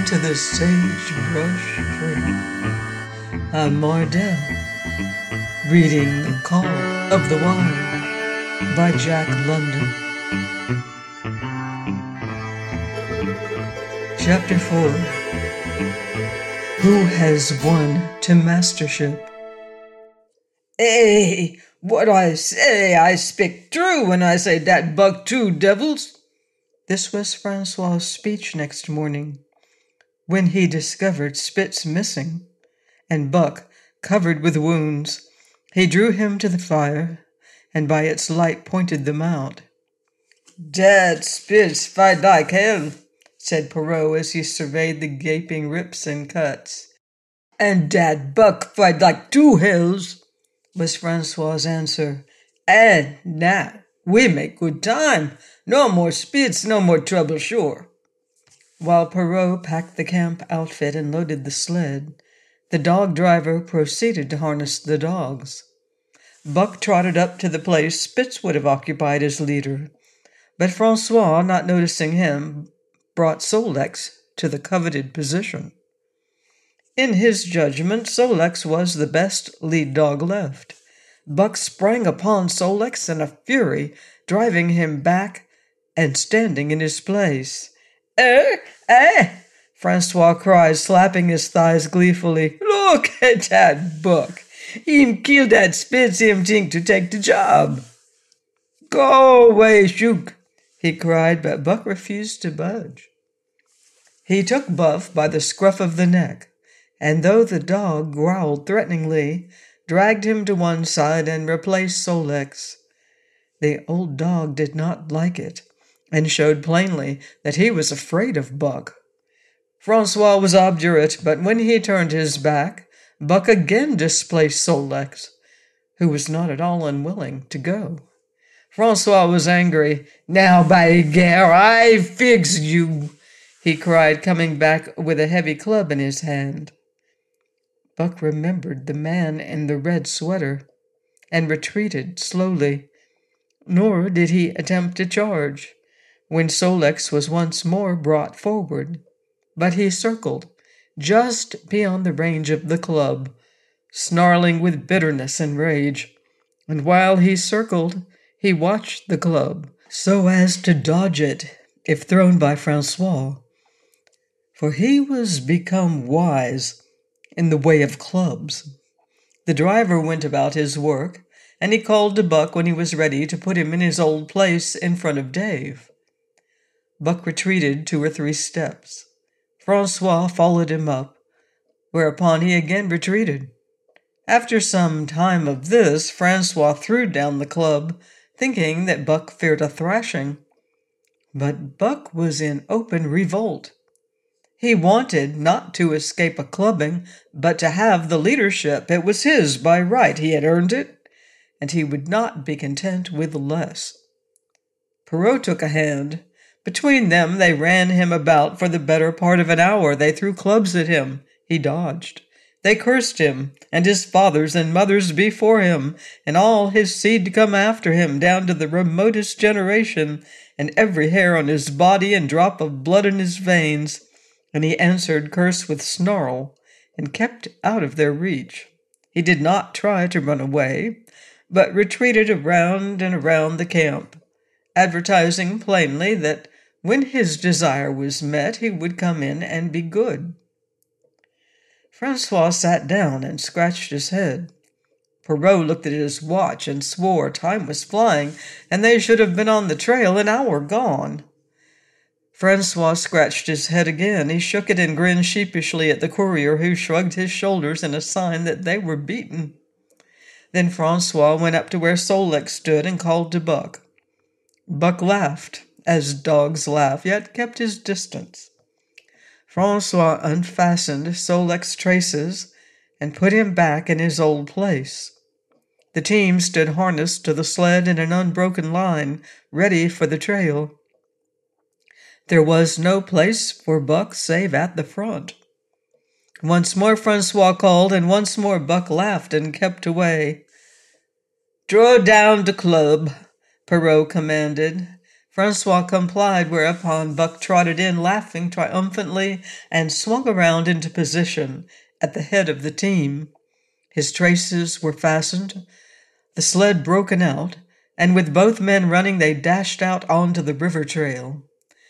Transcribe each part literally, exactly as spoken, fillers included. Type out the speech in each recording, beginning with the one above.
to the sagebrush tree. I'm Mardell, reading The Call of the Wild by Jack London. Chapter four. Who has won to mastership? Hey, what I say, I speak true when I say that buck two devils. This was Francois' speech next morning, when he discovered Spitz missing, and Buck covered with wounds. He drew him to the fire, and by its light pointed them out. "Dad Spitz fight like hell," said Perrault as he surveyed the gaping rips and cuts. "And Dad Buck fight like two hells," was Francois' answer. "And now we make good time. No more Spitz, no more trouble, sure." While Perrault packed the camp outfit and loaded the sled, the dog driver proceeded to harness the dogs. Buck trotted up to the place Spitz would have occupied as leader, but Francois, not noticing him, brought Sol-leks to the coveted position. In his judgment, Sol-leks was the best lead dog left. Buck sprang upon Sol-leks in a fury, driving him back and standing in his place. "Eh, eh!" Francois cried, slapping his thighs gleefully. "Look at that Buck! Him kill that Spitz, him think to take the job." "Go away, Shook!" he cried, but Buck refused to budge. He took Buff by the scruff of the neck, and though the dog growled threateningly, dragged him to one side and replaced Sol-leks. The old dog did not like it, and showed plainly that he was afraid of Buck. Francois was obdurate, but when he turned his back, Buck again displaced Sol-leks, who was not at all unwilling to go. Francois was angry. "Now, by gare, I fix you!" he cried, coming back with a heavy club in his hand. Buck remembered the man in the red sweater, and retreated slowly, nor did he attempt to charge when Sol-leks was once more brought forward, but he circled just beyond the range of the club, snarling with bitterness and rage, and while he circled, he watched the club so as to dodge it if thrown by Francois, for he was become wise in the way of clubs. The driver went about his work, and he called to Buck when he was ready to put him in his old place in front of Dave. Buck retreated two or three steps. Francois followed him up, whereupon he again retreated. After some time of this, Francois threw down the club, thinking that Buck feared a thrashing. But Buck was in open revolt. He wanted not to escape a clubbing, but to have the leadership. It was his by right. He had earned it, and he would not be content with less. Perrault took a hand. Between them, they ran him about for the better part of an hour. They threw clubs at him. He dodged. They cursed him, and his fathers and mothers before him, and all his seed to come after him, down to the remotest generation, and every hair on his body and drop of blood in his veins. And he answered curse with snarl, and kept out of their reach. He did not try to run away, but retreated around and around the camp, advertising plainly that when his desire was met, he would come in and be good. Francois sat down and scratched his head. Perrault looked at his watch and swore time was flying, and they should have been on the trail an hour gone. Francois scratched his head again. He shook it and grinned sheepishly at the courier, who shrugged his shoulders in a sign that they were beaten. Then Francois went up to where Sol-leks stood and called to Buck. Buck laughed, as dogs laugh, yet kept his distance. Francois unfastened Sol-leks' traces and put him back in his old place. The team stood harnessed to the sled in an unbroken line, ready for the trail. There was no place for Buck save at the front. Once more Francois called, and once more Buck laughed and kept away. "Draw down the club," Perrault commanded. Francois complied, whereupon Buck trotted in, laughing triumphantly, and swung around into position at the head of the team. His traces were fastened, the sled broken out, and with both men running, they dashed out onto the river trail.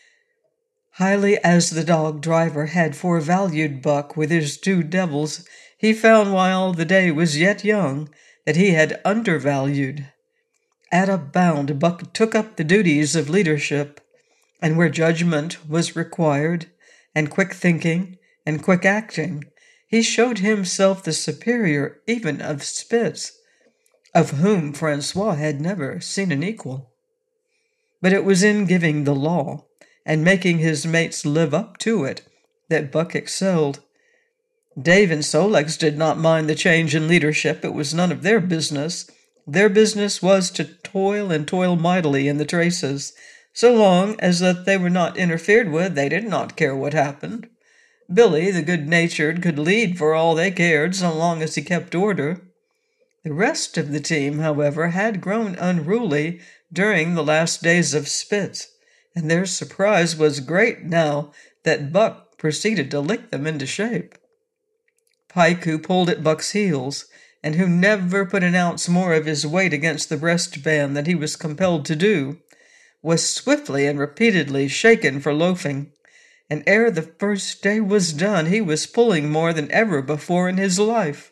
Highly as the dog driver had forevalued Buck with his two devils, he found while the day was yet young that he had undervalued. At a bound, Buck took up the duties of leadership, and where judgment was required, and quick thinking, and quick acting, he showed himself the superior even of Spitz, of whom Francois had never seen an equal. But it was in giving the law, and making his mates live up to it, that Buck excelled. Dave and Sol-leks did not mind the change in leadership. It was none of their business. Their business was to toil and toil mightily in the traces. So long as that they were not interfered with, they did not care what happened. Billy, the good-natured, could lead for all they cared, so long as he kept order. The rest of the team, however, had grown unruly during the last days of Spitz, and their surprise was great now that Buck proceeded to lick them into shape. Pike, who pulled at Buck's heels, and who never put an ounce more of his weight against the breastband than he was compelled to do, was swiftly and repeatedly shaken for loafing, and ere the first day was done he was pulling more than ever before in his life.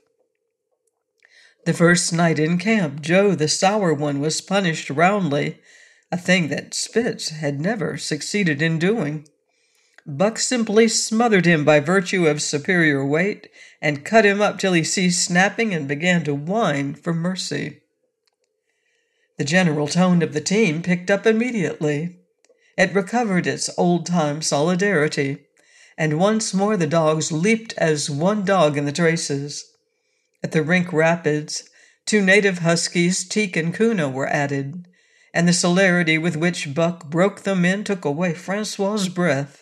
The first night in camp, Joe, the sour one, was punished roundly, a thing that Spitz had never succeeded in doing. Buck simply smothered him by virtue of superior weight, and cut him up till he ceased snapping and began to whine for mercy. The general tone of the team picked up immediately. It recovered its old-time solidarity, and once more the dogs leaped as one dog in the traces. At the Rink Rapids, two native huskies, Teek and Kuna, were added, and the celerity with which Buck broke them in took away Francois's breath.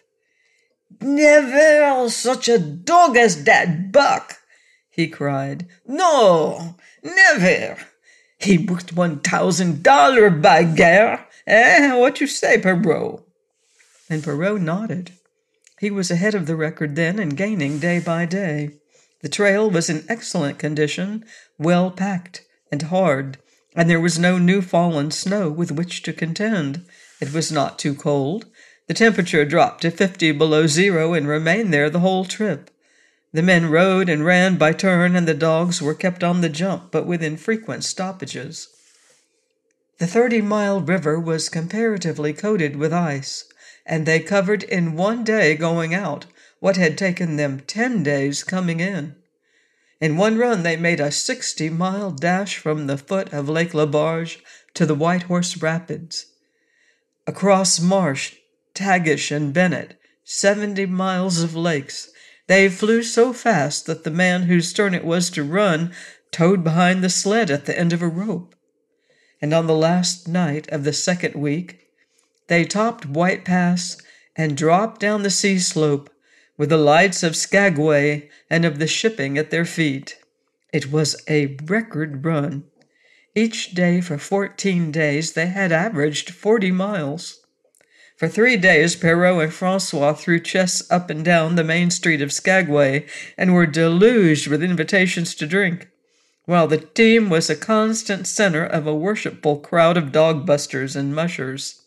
"Never such a dog as that Buck!" he cried. "No, never! He worth one thousand dollar, by gar! Eh, what you say, Perrault?" And Perrault nodded. He was ahead of the record then and gaining day by day. The trail was in excellent condition, well packed and hard, and there was no new fallen snow with which to contend. It was not too cold. The temperature dropped to fifty below zero and remained there the whole trip. The men rode and ran by turn, and the dogs were kept on the jump, but with infrequent stoppages. The thirty-mile river was comparatively coated with ice, and they covered in one day going out what had taken them ten days coming in. In one run they made a sixty-mile dash from the foot of Lake Labarge to the White Horse Rapids. Across Marsh, Tagish, and Bennett, seventy miles of lakes, they flew so fast that the man whose turn it was to run towed behind the sled at the end of a rope. And on the last night of the second week, they topped White Pass and dropped down the sea slope with the lights of Skagway and of the shipping at their feet. It was a record run. Each day for fourteen days they had averaged forty miles. For three days Perrault and Francois threw chests up and down the main street of Skagway and were deluged with invitations to drink, while the team was a constant center of a worshipful crowd of dog-busters and mushers.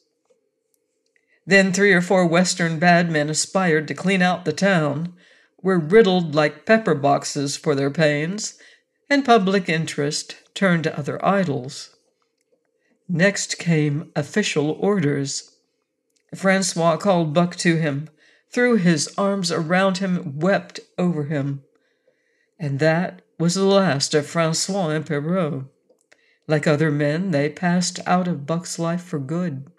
Then three or four Western bad men aspired to clean out the town, were riddled like pepper boxes for their pains, and public interest turned to other idols. Next came official orders. Francois called Buck to him, threw his arms around him, wept over him. And that was the last of Francois and Perrault. Like other men, they passed out of Buck's life for good.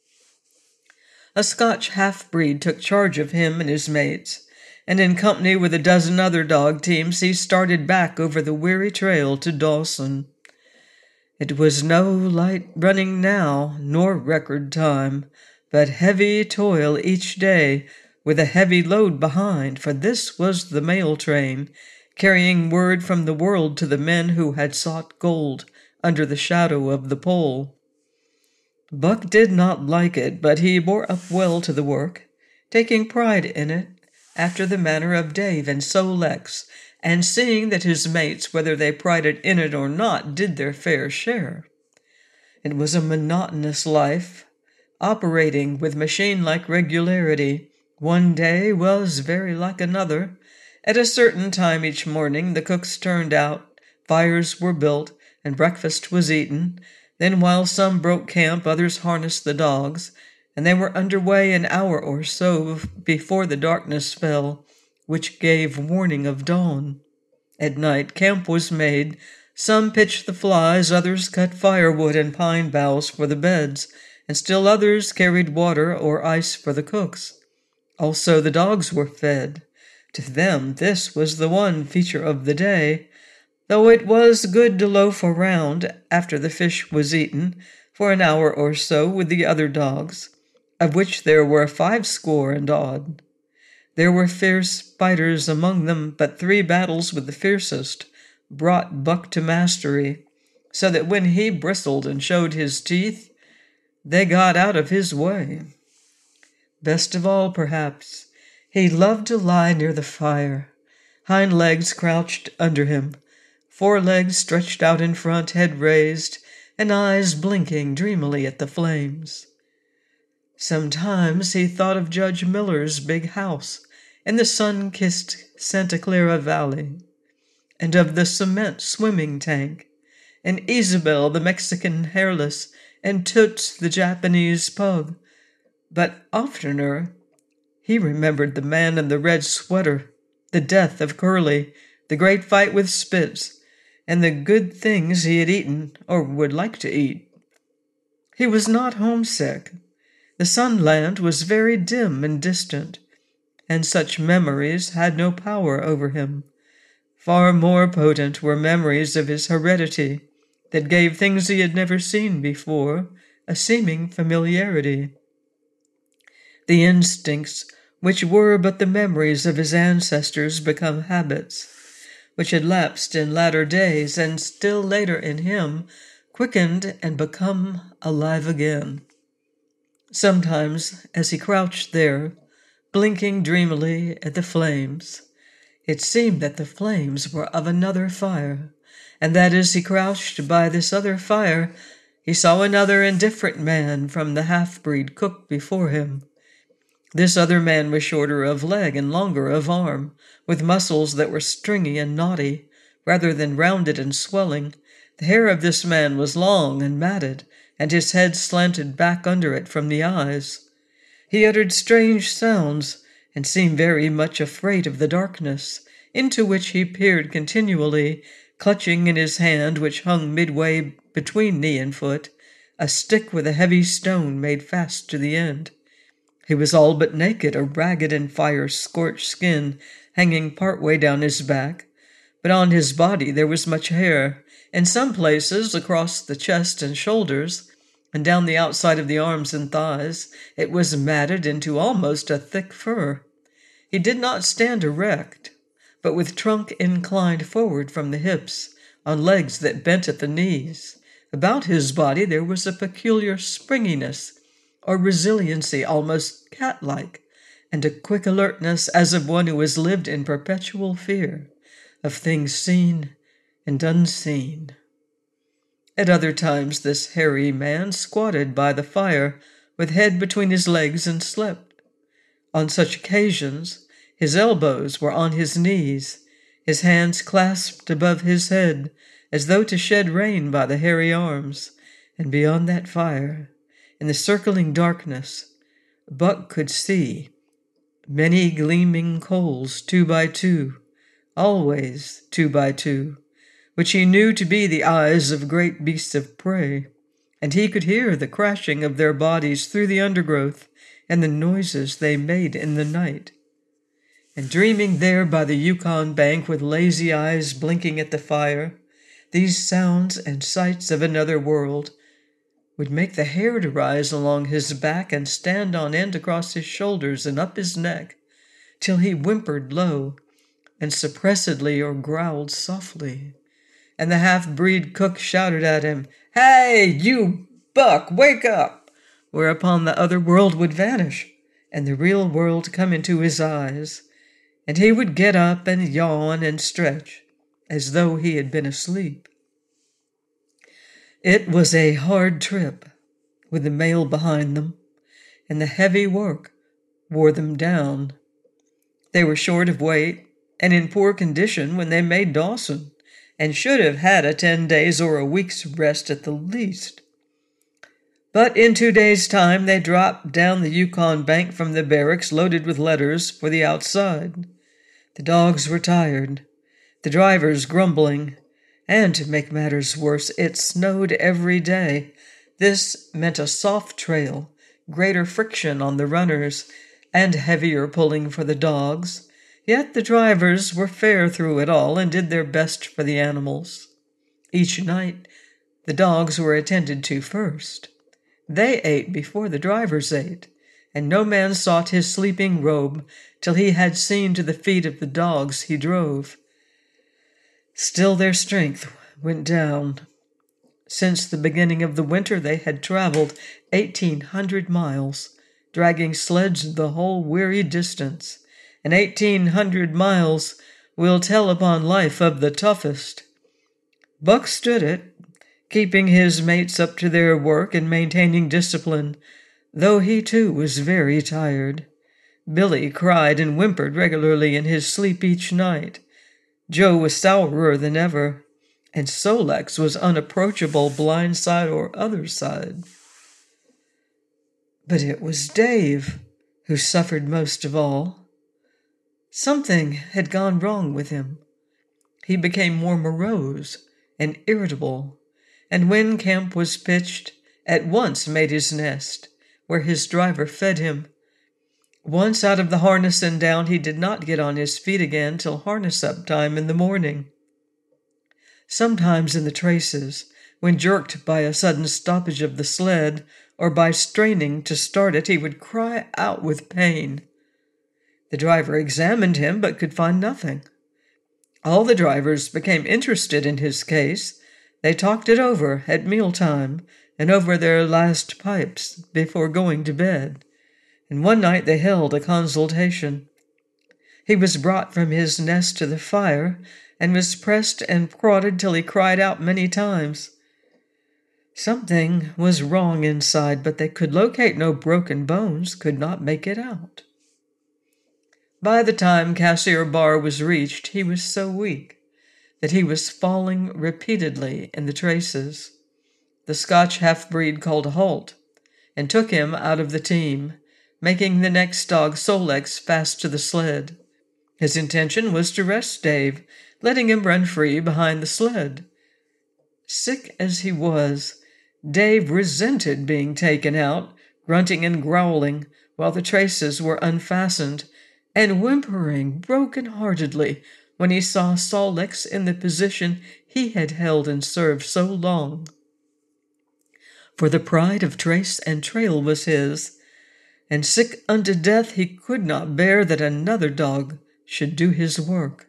A Scotch half-breed took charge of him and his mates, and in company with a dozen other dog teams he started back over the weary trail to Dawson. It was no light running now, nor record time, but heavy toil each day, with a heavy load behind, for this was the mail train, carrying word from the world to the men who had sought gold under the shadow of the pole. Buck did not like it, but he bore up well to the work, taking pride in it after the manner of Dave and Sol-leks, and seeing that his mates, whether they prided in it or not, did their fair share. It was a monotonous life, operating with machine-like regularity. One day was very like another. At a certain time each morning the cooks turned out, fires were built, and breakfast was eaten. Then while some broke camp, others harnessed the dogs, and they were under way an hour or so before the darkness fell, which gave warning of dawn. At night camp was made. Some pitched the flies, others cut firewood and pine boughs for the beds, and still others carried water or ice for the cooks. Also the dogs were fed. To them this was the one feature of the day, though it was good to loaf around, after the fish was eaten, for an hour or so with the other dogs, of which there were five score and odd. There were fierce fighters among them, but three battles with the fiercest brought Buck to mastery, so that when he bristled and showed his teeth, they got out of his way. Best of all, perhaps, he loved to lie near the fire, hind legs crouched under him, four legs stretched out in front, head raised, and eyes blinking dreamily at the flames. Sometimes he thought of Judge Miller's big house in the sun-kissed Santa Clara Valley, and of the cement swimming tank, and Isabel the Mexican hairless, and Toots the Japanese pug. But oftener he remembered the man in the red sweater, the death of Curly, the great fight with Spitz, and the good things he had eaten or would like to eat. He was not homesick. The sunland was very dim and distant, and such memories had no power over him. Far more potent were memories of his heredity that gave things he had never seen before a seeming familiarity. The instincts, which were but the memories of his ancestors, become habits, which had lapsed in latter days, and still later in him, quickened and become alive again. Sometimes, as he crouched there, blinking dreamily at the flames, it seemed that the flames were of another fire, and that as he crouched by this other fire, he saw another and different man from the half-breed cook before him. This other man was shorter of leg and longer of arm, with muscles that were stringy and knotty, rather than rounded and swelling. The hair of this man was long and matted, and his head slanted back under it from the eyes. He uttered strange sounds, and seemed very much afraid of the darkness, into which he peered continually, clutching in his hand, which hung midway between knee and foot, a stick with a heavy stone made fast to the end. He was all but naked, a ragged and fire-scorched skin hanging part way down his back, but on his body there was much hair, in some places across the chest and shoulders, and down the outside of the arms and thighs it was matted into almost a thick fur. He did not stand erect, but with trunk inclined forward from the hips, on legs that bent at the knees. About his body there was a peculiar springiness, or resiliency almost cat-like, and a quick alertness as of one who has lived in perpetual fear of things seen and unseen. At other times this hairy man squatted by the fire, with head between his legs, and slept. On such occasions his elbows were on his knees, his hands clasped above his head, as though to shed rain by the hairy arms, and beyond that fire, in the circling darkness, Buck could see many gleaming coals, two by two, always two by two, which he knew to be the eyes of great beasts of prey, and he could hear the crashing of their bodies through the undergrowth and the noises they made in the night. And dreaming there by the Yukon bank with lazy eyes blinking at the fire, these sounds and sights of another world would make the hair to rise along his back and stand on end across his shoulders and up his neck, till he whimpered low and suppressedly or growled softly, and the half-breed cook shouted at him, "Hey, you Buck, wake up! whereupon the other world would vanish, and the real world come into his eyes, and he would get up and yawn and stretch, as though he had been asleep. It was a hard trip, with the mail behind them, and the heavy work wore them down. They were short of weight and in poor condition when they made Dawson, and should have had a ten days or a week's rest at the least. But in two days' time they dropped down the Yukon bank from the barracks loaded with letters for the outside. The dogs were tired, the drivers grumbling, and to make matters worse, it snowed every day. This meant a soft trail, greater friction on the runners, and heavier pulling for the dogs. Yet the drivers were fair through it all and did their best for the animals. Each night, the dogs were attended to first. They ate before the drivers ate, and no man sought his sleeping robe till he had seen to the feet of the dogs he drove. Still their strength went down. Since the beginning of the winter they had traveled eighteen hundred miles, dragging sleds the whole weary distance, and eighteen hundred miles will tell upon life of the toughest. Buck stood it, keeping his mates up to their work and maintaining discipline, though he too was very tired. Billy cried and whimpered regularly in his sleep each night. Joe was sourer than ever, and Sol-leks was unapproachable blind side or other side. But it was Dave who suffered most of all. Something had gone wrong with him. He became more morose and irritable, and when camp was pitched, at once made his nest, where his driver fed him. Once out of the harness and down, he did not get on his feet again till harness-up time in the morning. Sometimes in the traces, when jerked by a sudden stoppage of the sled, or by straining to start it, he would cry out with pain. The driver examined him, but could find nothing. All the drivers became interested in his case. They talked it over at mealtime and over their last pipes before going to bed, and one night they held a consultation. He was brought from his nest to the fire, and was pressed and prodded till he cried out many times. Something was wrong inside, but they could locate no broken bones, could not make it out. By the time Cassiar Bar was reached, he was so weak that he was falling repeatedly in the traces. The Scotch half-breed called a halt and took him out of the team, making the next dog Sol-leks fast to the sled. His intention was to rest Dave, letting him run free behind the sled. Sick as he was, Dave resented being taken out, grunting and growling while the traces were unfastened, and whimpering broken-heartedly when he saw Sol-leks in the position he had held and served so long. For the pride of trace and trail was his, and sick unto death he could not bear that another dog should do his work.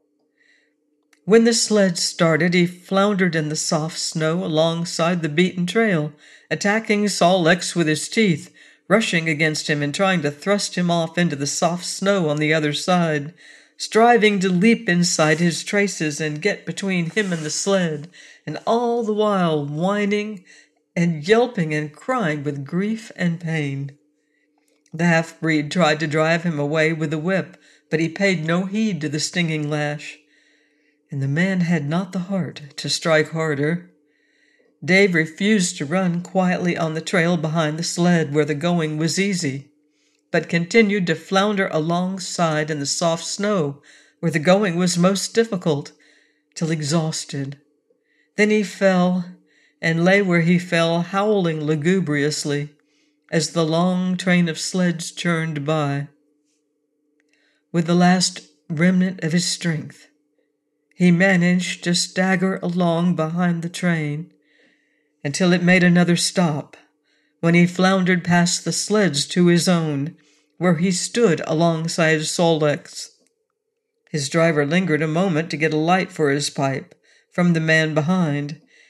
When the sled started, he floundered in the soft snow alongside the beaten trail, attacking Sol-leks with his teeth, rushing against him and trying to thrust him off into the soft snow on the other side, striving to leap inside his traces and get between him and the sled, and all the while whining and yelping and crying with grief and pain. The half-breed tried to drive him away with the whip, but he paid no heed to the stinging lash, and the man had not the heart to strike harder. Dave refused to run quietly on the trail behind the sled where the going was easy, but continued to flounder alongside in the soft snow where the going was most difficult, till exhausted. Then he fell, and lay where he fell, howling lugubriously as the long train of sleds churned by. With the last remnant of his strength, he managed to stagger along behind the train until it made another stop, when he floundered past the sleds to his own, where he stood alongside Sol-leks. His driver lingered a moment to get a light for his pipe from the man behind,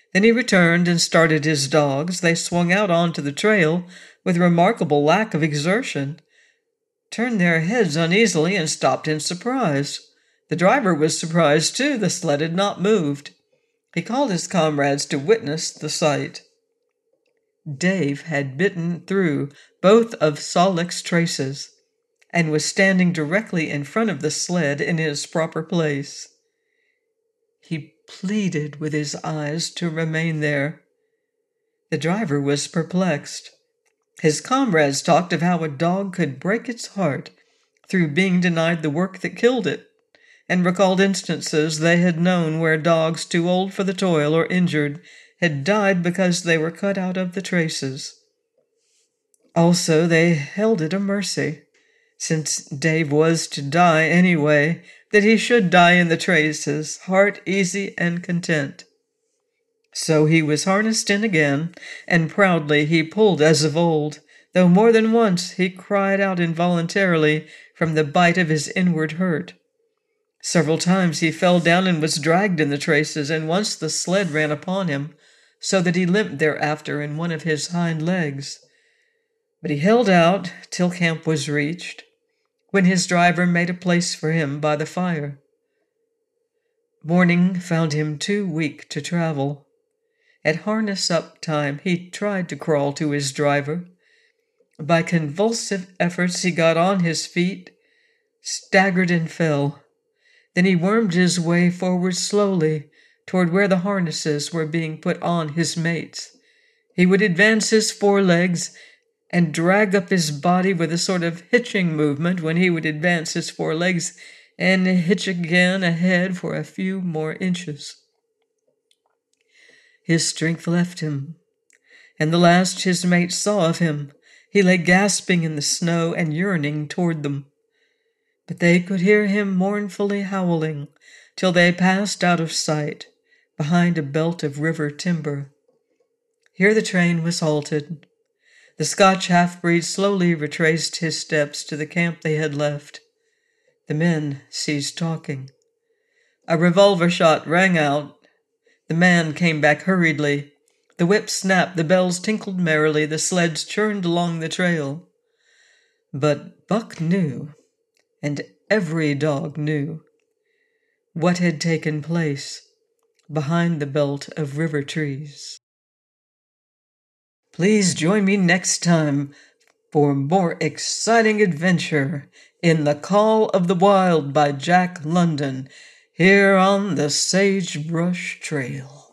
Then he returned and started his dogs. They swung out onto the trail with remarkable lack of exertion, turned their heads uneasily, and stopped in surprise. The driver was surprised, too. The sled had not moved. He called his comrades to witness the sight. Dave had bitten through both of Sollick's traces and was standing directly in front of the sled in his proper place. He pleaded with his eyes to remain there. The driver was perplexed. His comrades talked of how a dog could break its heart through being denied the work that killed it, and recalled instances they had known where dogs too old for the toil or injured had died because they were cut out of the traces. Also, they held it a mercy, since Dave was to die anyway, that he should die in the traces, heart easy and content. So he was harnessed in again, and proudly he pulled as of old, though more than once he cried out involuntarily from the bite of his inward hurt. Several times he fell down and was dragged in the traces, and once the sled ran upon him, so that he limped thereafter in one of his hind legs. But he held out till camp was reached, when his driver made a place for him by the fire. Morning found him too weak to travel. At harness-up time he tried to crawl to his driver. By convulsive efforts he got on his feet, staggered and fell. Then he wormed his way forward slowly toward where the harnesses were being put on his mates. He would advance his forelegs and drag up his body with a sort of hitching movement when he would advance his forelegs and hitch again ahead for a few more inches. His strength left him, and the last his mates saw of him, he lay gasping in the snow and yearning toward them. But they could hear him mournfully howling till they passed out of sight behind a belt of river timber. Here the train was halted. The Scotch half-breed slowly retraced his steps to the camp they had left. The men ceased talking. A revolver shot rang out. The man came back hurriedly. The whip snapped, the bells tinkled merrily, the sleds churned along the trail. But Buck knew, and every dog knew, what had taken place behind the belt of river trees. Please join me next time for more exciting adventure in The Call of the Wild by Jack London, here on the Sagebrush Trail.